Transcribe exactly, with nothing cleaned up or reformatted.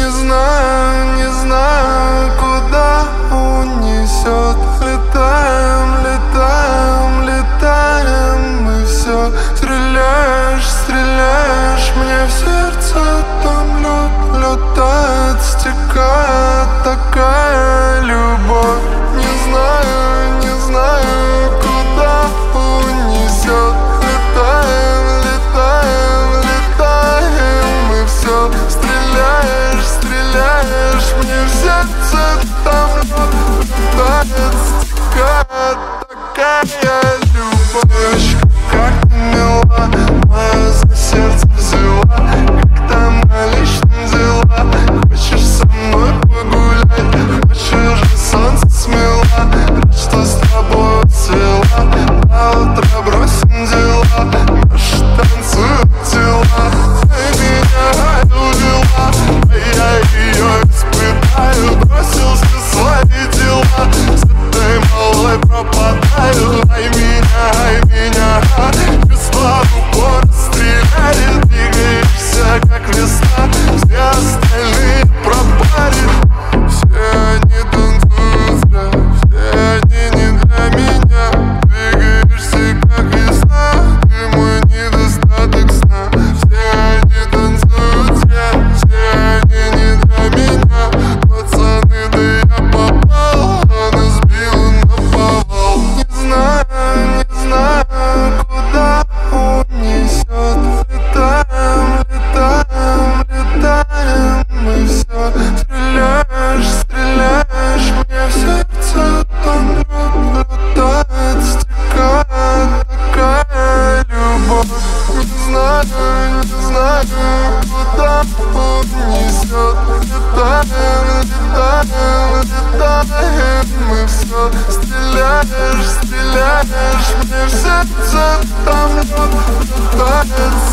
Не знаю, не знаю, куда унесет. Летаем, летаем, летаем. Мы все стреляешь, стреляешь мне в сердце. Там лед, лед тает, стекает такая любовь. Не знаю, не знаю, куда унесет. Летаем, летаем, летаем. Мы все стреляешь, стреляешь мне в сердце. Там лед, лед тает, стекает такая любовь. Как ты мила, мое за сердце взяла. Как там на личном дела? Хочешь со мной погулять? Хочешь же солнце смела? Рад, что с тобой цвела. На утро бросим дела. Наши танцуют тела. Ты меня увела, а я ее испытаю. Бросился в свои дела. С этой малой пропадаю. Ай меня, ай меня. Чувства в упор стреляли. Двигаешься как весна. Все остальные пропали. Все они танцуют зря. Все они не для меня. Двигаешься как весна. Ты мой недостаток сна. Все они танцуют зря. Все они не для меня. Пацаны, да я попал. Она сбила на повал. Не знаю, не знаю, куда унесет. Летаем, летаем, летаем. Мы все стреляешь, стреляешь мне в сердце. Там лед, летает, стекает такая любовь. Не знаю, не знаю, куда унесет. Летаем, летаем, летаем. Мы все стреляешь, стреляешь мне в сердце. Там лед, летает,